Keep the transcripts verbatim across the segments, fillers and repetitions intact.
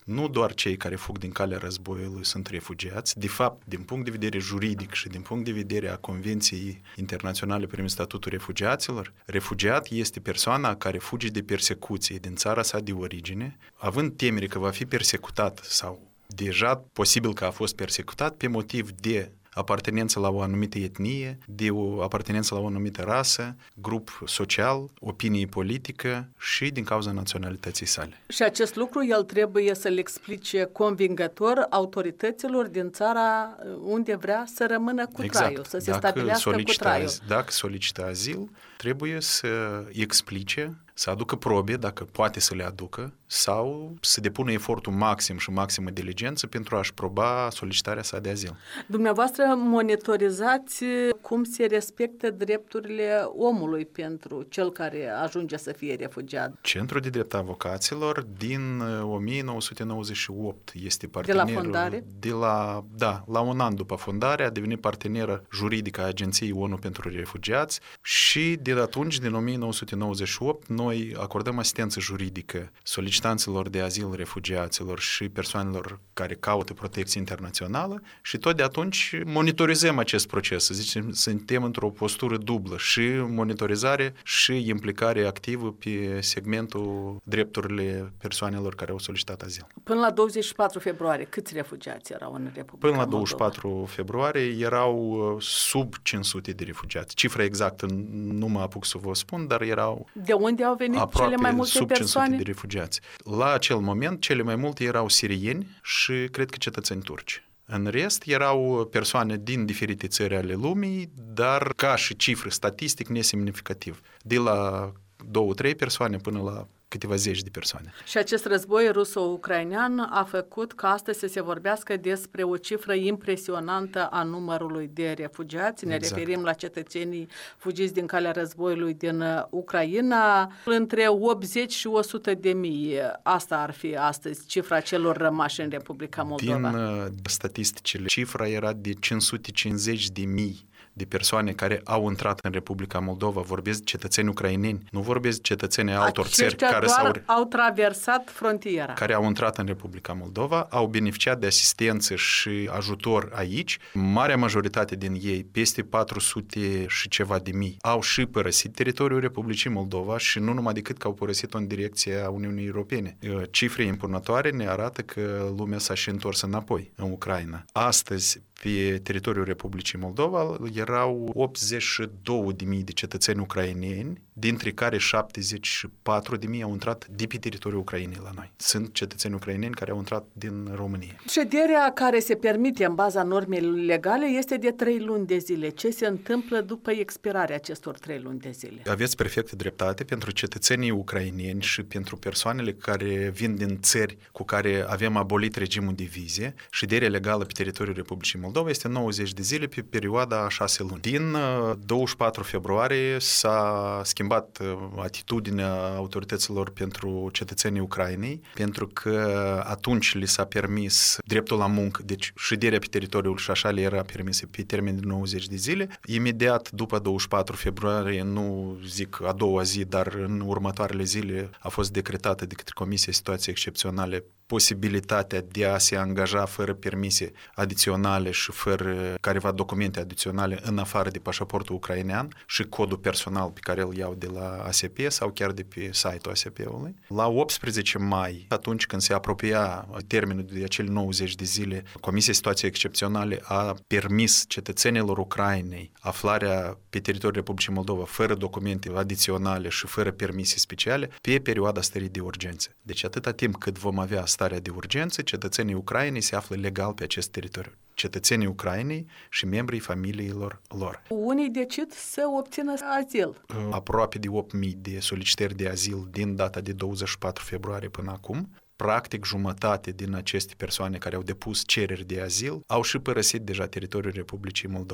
nu doar cei care fug din calea războiului sunt refugiați. De fapt, din punct de vedere juridic și din punct de vedere a Convenției Internaționale privind statutul refugiaților, refugiat este persoana care fuge de persecuție din țara sa de origine, având temere că va fi persecutat sau deja posibil că a fost persecutat pe motiv de apartenență la o anumită etnie, de o apartenență la o anumită rasă, grup social, opinie politică și din cauza naționalității sale. Și acest lucru el trebuie să le explice convingător autorităților din țara unde vrea să rămână cu exact. traiul, să se dacă stabilească cu traiul. Dacă solicită azil, trebuie să explice, să aducă probe, dacă poate să le aducă, sau să depună efortul maxim și maximă diligență pentru a-și proba solicitarea sa de azil. Dumneavoastră monitorizați cum se respectă drepturile omului pentru cel care ajunge să fie refugiat. Centrul de drept avocaților din o mie nouă sute nouăzeci și opt este partenerul... De la fondare? De la, da, la un an după fondare a devenit parteneră juridică a Agenției O N U pentru Refugiați și de atunci, din o mie nouă sute nouăzeci și opt, noi acordăm asistență juridică solicitanților de azil, refugiaților și persoanelor care caută protecție internațională și tot de atunci monitorizăm acest proces. Să zicem, suntem într-o postură dublă și monitorizare și implicare activă pe segmentul drepturile persoanelor care au solicitat azil. Până la douăzeci și patru februarie, câți refugiați erau în Republica Până la douăzeci și Moldova? patru februarie erau sub cinci sute de refugiați. Cifra exactă nu mă apuc să vă spun, dar erau de unde au venit aproape cele mai multe sub persoane? cinci sute de refugiați. La acel moment, cele mai multe erau sirieni și cred că cetățeni turci. În rest, erau persoane din diferite țări ale lumii, dar ca și cifră statistic nesemnificativ. De la două, trei persoane până la câteva zeci de persoane. Și acest război ruso-ucrainean a făcut ca astăzi să se vorbească despre o cifră impresionantă a numărului de refugiați. Ne exact. referim la cetățenii fugiți din calea războiului din Ucraina. Între optzeci și o sută de mii. Asta ar fi astăzi cifra celor rămași în Republica Moldova. Din uh, statisticile, cifra era de cinci sute cincizeci de mii de persoane care au intrat în Republica Moldova. Vorbesc de cetățeni ucraineni, nu vorbesc de cetățeni altor țări care doar s-au... au traversat frontiera. Care au intrat în Republica Moldova, au beneficiat de asistență și ajutor aici. Marea majoritate din ei, peste patru sute și ceva de mii, au și părăsit teritoriul Republicii Moldova și nu numai decât că au părăsit-o în direcția Uniunii Europene. Cifre impunătoare ne arată că lumea s-a și întors înapoi în Ucraina. Astăzi, pe teritoriul Republicii Moldova erau optzeci și două de mii de cetățeni ucraineni, dintre care șaptezeci și patru de mii au intrat de pe teritoriul Ucrainei la noi. Sunt cetățeni ucraineni care au intrat din România. Șederea care se permite în baza normelor legale este de trei luni de zile. Ce se întâmplă după expirarea acestor trei luni de zile? Aveți perfectă dreptate. Pentru cetățenii ucraineni și pentru persoanele care vin din țări cu care avem abolit regimul de vize, șederea legală pe teritoriul Republicii Moldova este nouăzeci de zile pe perioada a șase luni. Din douăzeci și patru februarie s-a schimbat atitudinea autorităților pentru cetățenii Ucrainei, pentru că atunci li s-a permis dreptul la muncă, deci șederea pe teritoriul și așa le era permisă pe termen de nouăzeci de zile. Imediat după douăzeci și patru februarie, nu zic a doua zi, dar în următoarele zile a fost decretată de către Comisia Situații Excepționale posibilitatea de a se angaja fără permise adiționale și fără careva documente adiționale în afară de pașaportul ucrainean și codul personal pe care îl iau de la A S P sau chiar de pe site-ul A S P-ului. La optsprezece mai, atunci când se apropia termenul de acele nouăzeci de zile, Comisia Situației Excepționale a permis cetățenilor Ucrainei aflarea pe teritoriul Republicii Moldova fără documente adiționale și fără permise speciale pe perioada stării de urgență. Deci atâta timp cât vom avea starea de urgență, cetățenii Ucrainei se află legal pe acest teritoriu. Cetățenii Ucrainei și membrii familiilor lor. Unii decid să obțină azil. Aproape de opt mii de solicitări de azil din data de douăzeci și patru februarie până acum. Practic, jumătate din aceste persoane care au depus cereri de azil au și părăsit deja teritoriul Republicii Moldova.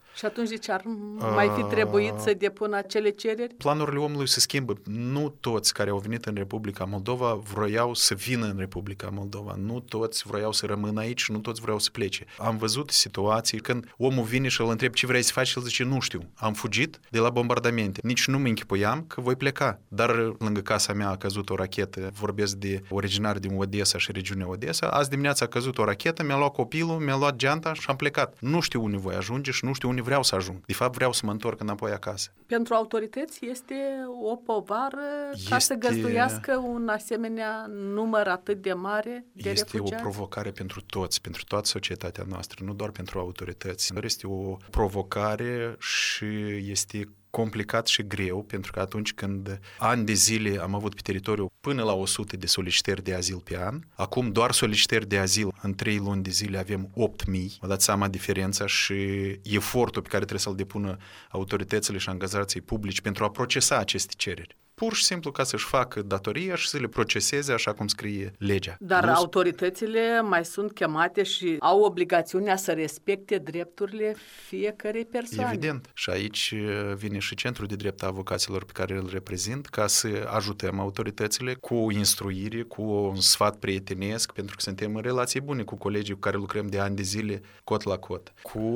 Și atunci de ce ar mai fi trebuit să depună acele cereri? Planurile omului se schimbă. Nu toți care au venit în Republica Moldova vroiau să vină în Republica Moldova. Nu toți vroiau să rămână aici și nu toți vreau să plece. Am văzut situații când omul vine și îl întreb ce vrei să faci și el zice nu știu. Am fugit de la bombardamente. Nici nu mă închipuiam că voi pleca. Dar lângă casa mea a căzut o rachetă. Vorbesc de originar din Odessa și regiunea Odessa. Azi dimineața a căzut o rachetă, mi-a luat copilul, mi-a luat geanta și am plecat. Nu știu unde voi ajunge și nu știu unde vreau să ajung. De fapt, vreau să mă întorc înapoi acasă. Pentru autorități este o povară este... ca să găzduiască un asemenea număr atât de mare de este refugiați? Este o provocare pentru toți, pentru toată societatea noastră, nu doar pentru autorități. Este o provocare și este complicat și greu, pentru că atunci când ani de zile am avut pe teritoriu până la o sută de solicitări de azil pe an, acum doar solicitări de azil în trei luni de zile avem opt mii. Vă dați seama diferența și efortul pe care trebuie să-l depună autoritățile și angajații publici pentru a procesa aceste cereri. Pur și simplu ca să-și facă datoria și să le proceseze așa cum scrie legea. Dar nu... autoritățile mai sunt chemate și au obligațiunea să respecte drepturile fiecărei persoane. Evident. Și aici vine și Centrul de Drept a Avocaților pe care îl reprezint ca să ajutăm autoritățile cu instruire, cu un sfat prietenesc, pentru că suntem în relații bune cu colegii cu care lucrăm de ani de zile, cot la cot.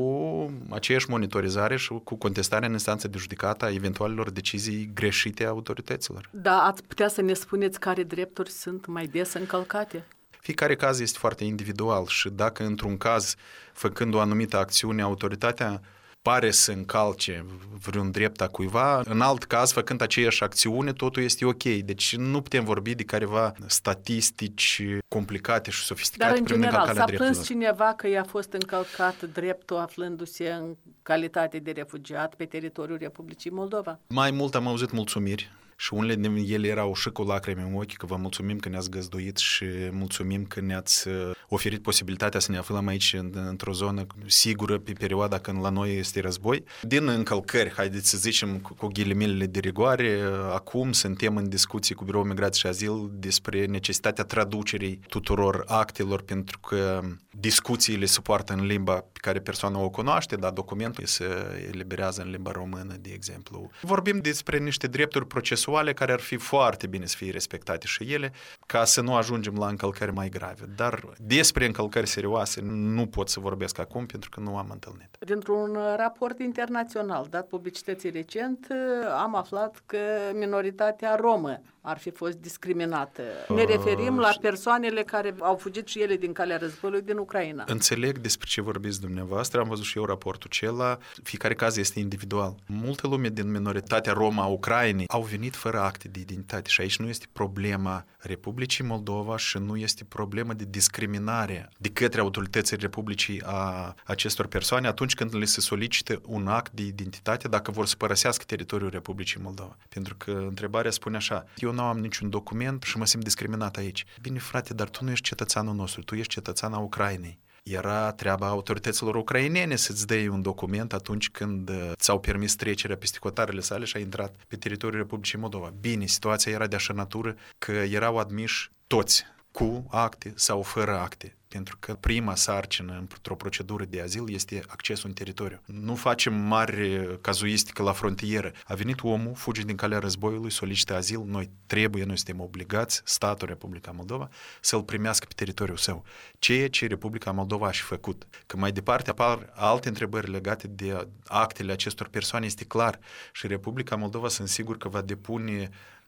Cu aceeași monitorizare și cu contestarea în instanță de judecată a eventualelor decizii greșite a autorităților. Da, ați putea să ne spuneți care drepturi sunt mai des încălcate? Fiecare caz este foarte individual și dacă într-un caz, făcând o anumită acțiune, autoritatea pare să încalce vreun drept a cuiva, în alt caz, făcând aceeași acțiune, totul este ok. Deci nu putem vorbi de careva statistici complicate și sofisticate. Dar în general, s-a plâns cineva cineva că i-a fost încălcat dreptul aflându-se în calitate de refugiat pe teritoriul Republicii Moldova? Mai mult am auzit mulțumiri. Și unele din ele erau și cu lacrimi în ochi, că vă mulțumim că ne-ați găzduit și mulțumim că ne-ați oferit posibilitatea să ne aflăm aici într-o zonă sigură pe perioada când la noi este război. Din încălcări, haideți să zicem cu ghilimele de rigoare, acum suntem în discuții cu Biroul Migrație și Azil despre necesitatea traducerii tuturor actelor, pentru că discuțiile se poartă în limba pe care persoana o cunoaște, dar documentul se eliberează în limba română, de exemplu. Vorbim despre niște drepturi procesuale care ar fi foarte bine să fie respectate și ele, ca să nu ajungem la încălcări mai grave. Dar despre încălcări serioase nu pot să vorbesc acum, pentru că nu am întâlnit. Dintr-un raport internațional dat publicității recent, am aflat că minoritatea romă ar fi fost discriminată. Ne referim la persoanele care au fugit și ele din calea războiului din Ucraina. Înțeleg despre ce vorbiți dumneavoastră, am văzut și eu raportul acela, fiecare caz este individual. Multă lume din minoritatea romă a Ucrainei au venit fără acte de identitate și aici nu este problema Republicii Moldova și nu este problema de discriminare de către autoritățile Republicii a acestor persoane atunci când le se solicită un act de identitate dacă vor să părăsească teritoriul Republicii Moldova. Pentru că întrebarea spune așa: eu nu am niciun document și mă simt discriminat aici. Bine, frate, dar tu nu ești cetățeanul nostru, tu ești cetățean a Ucrainei. Era treaba autorităților ucrainene să-ți dai un document atunci când ți-au permis trecerea peste hotarele sale și ai intrat pe teritoriul Republicii Moldova. Bine, situația era de așa natură că erau admiși toți, cu acte sau fără acte. Pentru că prima sarcină într-o procedură de azil este accesul în teritoriu. Nu facem mari cazuistică la frontieră. A venit omul, fuge din calea războiului, solicită azil, noi trebuie, noi suntem obligați, statul Republica Moldova, să-l primească pe teritoriul său. Ceea ce Republica Moldova a și făcut. Că mai departe apar alte întrebări legate de actele acestor persoane, este clar. Și Republica Moldova sunt sigur că va depune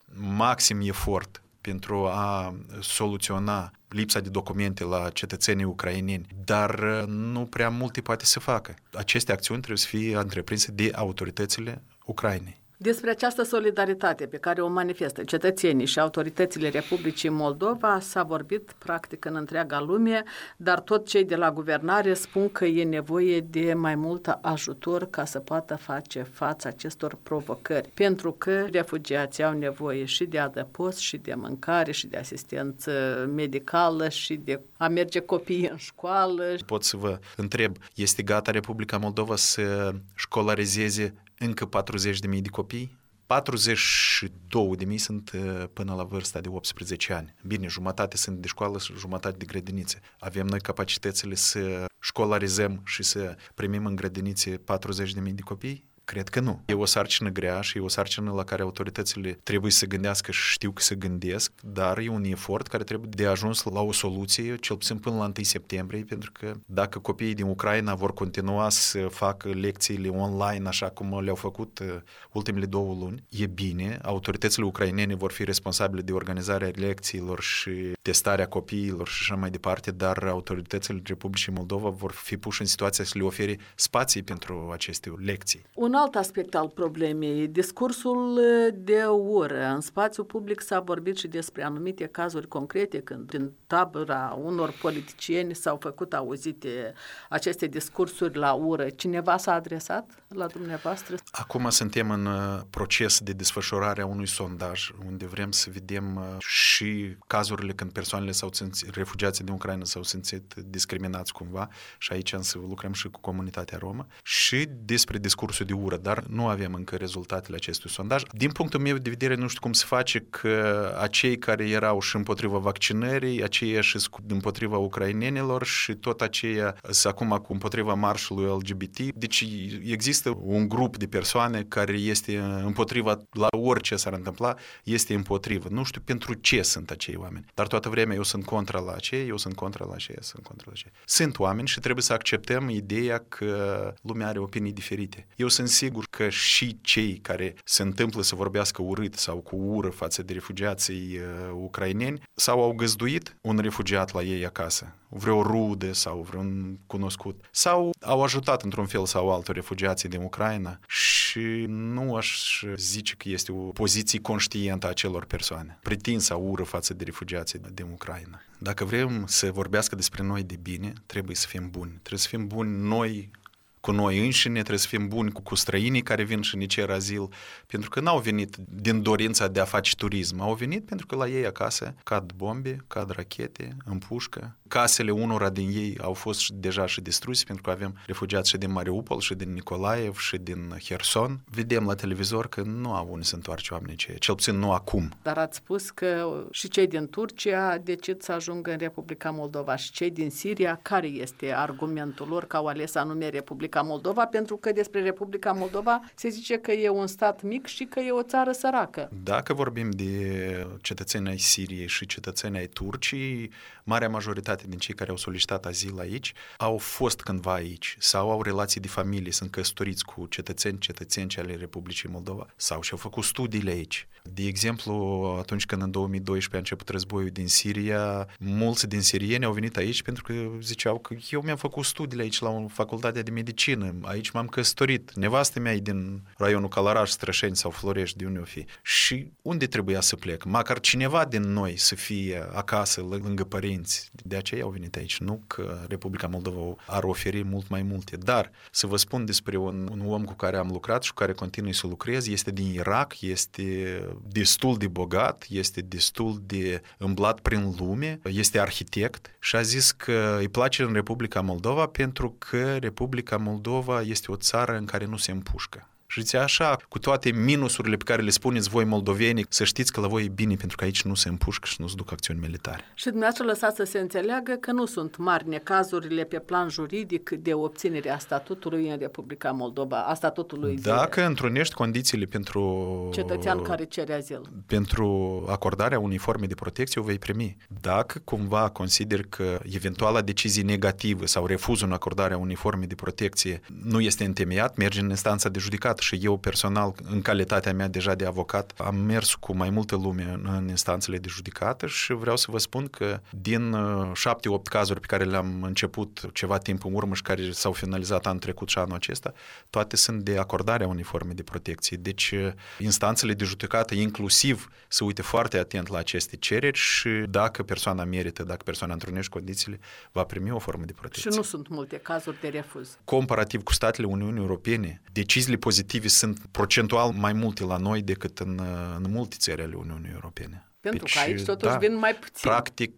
maxim efort pentru a soluționa lipsa de documente la cetățenii ucraineni, dar nu prea multe poate să facă. Aceste acțiuni trebuie să fie întreprinse de autoritățile Ucrainei. Despre această solidaritate pe care o manifestă cetățenii și autoritățile Republicii Moldova s-a vorbit practic în întreaga lume, dar tot cei de la guvernare spun că e nevoie de mai mult ajutor ca să poată face față acestor provocări, pentru că refugiații au nevoie și de adăpost, și de mâncare, și de asistență medicală, și de a merge copiii în școală. Pot să vă întreb, este gata Republica Moldova să școlarizeze încă patruzeci de mii de copii? patruzeci și două de mii sunt până la vârsta de optsprezece ani. Bine, jumătate sunt de școală și jumătate de grădinițe. Avem noi capacitățile să școlarizăm și să primim în grădinițe patruzeci de mii de copii? Cred că nu. E o sarcină grea și e o sarcină la care autoritățile trebuie să gândească și știu că se gândesc, dar e un efort care trebuie de ajuns la o soluție, cel puțin până la întâi septembrie, pentru că dacă copiii din Ucraina vor continua să facă lecțiile online așa cum le-au făcut ultimele două luni, e bine, autoritățile ucrainene vor fi responsabile de organizarea lecțiilor și testarea copiilor și așa mai departe, dar autoritățile Republicii Moldova vor fi puși în situația să le ofere spații pentru aceste lecții. Un alt aspect al problemei, discursul de ură. În spațiu public s-a vorbit și despre anumite cazuri concrete când din tabăra unor politicieni s-au făcut auzite aceste discursuri la ură. Cineva s-a adresat la dumneavoastră? Acum suntem în proces de desfășurare a unui sondaj unde vrem să vedem și cazurile când persoanele s-au simțit, refugiații din Ucraina s-au simțit discriminați cumva și aici însă lucrăm și cu comunitatea romă și despre discursul de ură, dar nu avem încă rezultatele acestui sondaj. Din punctul meu de vedere, nu știu cum se face că acei care erau și împotriva vaccinării, aceia și împotriva ucrainenilor și tot aceia sunt acum cu împotriva marșului L G B T. Deci există un grup de persoane care este împotriva, la orice s-ar întâmpla, este împotrivă. Nu știu pentru ce sunt acei oameni, dar toată vremea eu sunt contra la aceia, eu sunt contra la aceia, sunt contra la aceia. Sunt oameni și trebuie să acceptăm ideea că lumea are opinii diferite. Eu sunt sigur că și cei care se întâmplă să vorbească urât sau cu ură față de refugiații uh, ucraineni sau au găzduit un refugiat la ei acasă, vreo rudă sau vreun cunoscut, sau au ajutat într-un fel sau altul refugiații din Ucraina și nu aș zice că este o poziție conștientă a acelor persoane, pretinsă ură față de refugiații din Ucraina. Dacă vrem să vorbească despre noi de bine, trebuie să fim buni. Trebuie să fim buni noi cu noi înșine, trebuie să fim buni cu, cu străinii care vin și ne cer azil, pentru că n-au venit din dorința de a face turism, au venit pentru că la ei acasă cad bombe, cad rachete, împușcă. Casele unora din ei au fost deja și distruse, pentru că avem refugiați și din Mariupol, și din Nicolaev, și din Herson. Vedem la televizor că nu au unde să întoarce oamenii aceia, cel puțin nu acum. Dar ați spus că și cei din Turcia decid să ajungă în Republica Moldova și cei din Siria, care este argumentul lor că au ales anume Republica Moldova, pentru că despre Republica Moldova se zice că e un stat mic și că e o țară săracă. Dacă vorbim de cetățenii ai Siriei și cetățenii ai Turciei, marea majoritate din cei care au solicitat azil aici au fost cândva aici sau au relații de familie, sunt căsătoriți cu cetățeni, cetățeni ale Republicii Moldova sau și-au făcut studiile aici. De exemplu, atunci când în două mii doisprezece a început războiul din Siria, mulți din sirieni au venit aici pentru că ziceau că eu mi-am făcut studiile aici la o facultate de medicină, aici m-am căsătorit, nevastă mea e din raionul Călăraș, Strășeni sau Florești, de unde o fi. Și unde trebuia să plec? Măcar cineva din noi să fie acasă, lângă părinți. De aceea au venit aici, nu că Republica Moldova ar oferi mult mai multe. Dar să vă spun despre un, un om cu care am lucrat și cu care continui să lucrez, este din Irak, este destul de bogat, este destul de îmblat prin lume, este arhitect și a zis că îi place în Republica Moldova pentru că Republica Moldova este o țară în care nu se împușcă. Și zice așa, cu toate minusurile pe care le spuneți voi moldovenii, să știți că la voi e bine pentru că aici nu se împușcă și nu se duc acțiuni militare. Și dumneavoastră lăsați să se înțeleagă că nu sunt mari necazurile pe plan juridic de obținere a statutului în Republica Moldova, a statutului Dacă de întrunești condițiile pentru cetățean care cere azil. Pentru acordarea unei forme de protecție o vei primi. Dacă cumva consideri că eventuala decizie negativă sau refuzul în acordarea unei forme de protecție nu este întemeiat, mergi în instanța de judecată. Și eu personal, în calitatea mea deja de avocat, am mers cu mai multă lume în, în instanțele de judecată și vreau să vă spun că din șapte opt cazuri pe care le-am început ceva timp în urmă și care s-au finalizat anul trecut și anul acesta, toate sunt de acordarea unei forme de protecție. Deci instanțele de judecată inclusiv să uite foarte atent la aceste cereri și dacă persoana merită, dacă persoana întrunește condițiile, va primi o formă de protecție. Și nu sunt multe cazuri de refuz. Comparativ cu statele Uniunii Europene, deciziile pozitive sunt procentual mai multe la noi decât în, în multe țări ale Uniunii Europene. Pentru deci, că aici totuși da, vin mai puțin. Practic,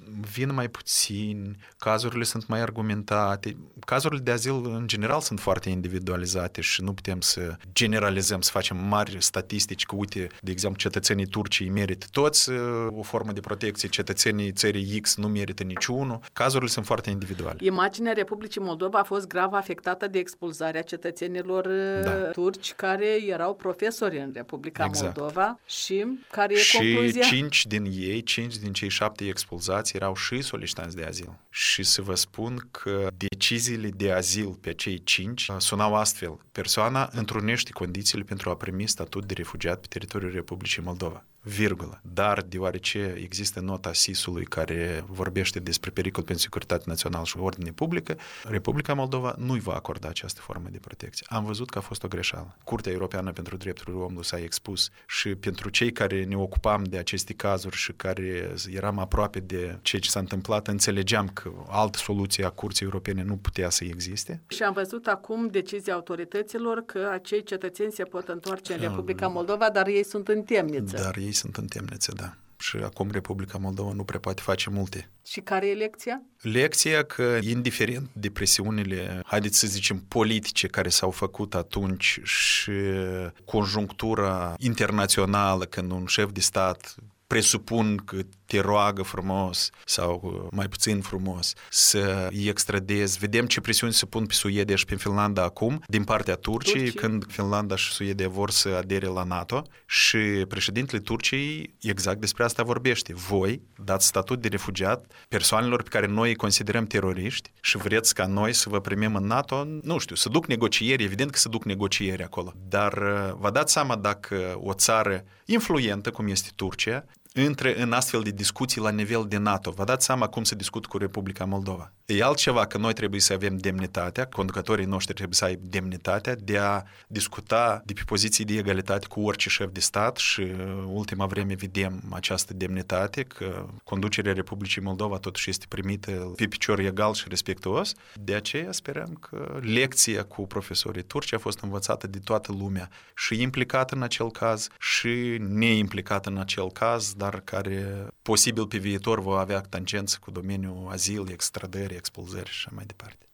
vin mai puțini, cazurile sunt mai argumentate. Cazurile de azil, în general, sunt foarte individualizate și nu putem să generalizăm, să facem mari statistici că, uite, de exemplu, cetățenii Turciei merită toți o formă de protecție, cetățenii țării X nu merită niciunul. Cazurile sunt foarte individuale. Imaginea Republicii Moldova a fost grav afectată de expulzarea cetățenilor Da. turci care erau profesori în Republica Exact. Moldova și care e Și concluzia? cinci din ei, cinci din cei șapte expulzați erau și solicitanți de azil. Și să vă spun că deciziile de azil pe cei cinci sunau astfel. Persoana întrunește condițiile pentru a primi statut de refugiat pe teritoriul Republicii Moldova. Virgulă. Dar, deoarece există nota S I S-ului care vorbește despre pericol pentru securitate națională și ordine publică, Republica Moldova nu-i va acorda această formă de protecție. Am văzut că a fost o greșeală. Curtea Europeană pentru Drepturile Omului s-a expus și pentru cei care ne ocupam de aceste cazuri și care eram aproape de ceea ce s-a întâmplat, înțelegeam că altă soluție a Curții Europene nu putea să existe. Și am văzut acum decizia autorităților că acei cetățeni se pot întoarce în Republica Moldova, dar ei sunt în temniță. Dar ei sunt în temniță, da. Și acum Republica Moldova nu prea poate face multe. Și care e lecția? Lecția că, indiferent de presiunile, haideți să zicem, politice care s-au făcut atunci și conjunctura internațională, când un șef de stat presupun că te roagă frumos sau mai puțin frumos să îi extradezi. Vedem ce presiuni se pun pe Suedia și pe Finlanda acum din partea Turciei, Turcie. când Finlanda și Suedia vor să adere la NATO și președintele Turciei exact despre asta vorbește. Voi dați statut de refugiat persoanelor pe care noi îi considerăm teroriști și vreți ca noi să vă primim în NATO? Nu știu, să duc negocieri, evident că se duc negocieri acolo, dar vă dați seama dacă o țară influentă, cum este Turcia, intre în astfel de discuții la nivel de NATO. Vă dați seama cum se discută cu Republica Moldova. E altceva că noi trebuie să avem demnitatea, conducătorii noștri trebuie să aibă demnitatea de a discuta de pe poziții de egalitate cu orice șef de stat și ultima vreme vedem această demnitate, că conducerea Republicii Moldova totuși este primită pe picior egal și respectuos. De aceea sperăm că lecția cu profesorii turci a fost învățată de toată lumea și implicată în acel caz și neimplicată în acel caz, dar care posibil pe viitor va avea tangență cu domeniul azil, extradării, expulzării și așa mai departe.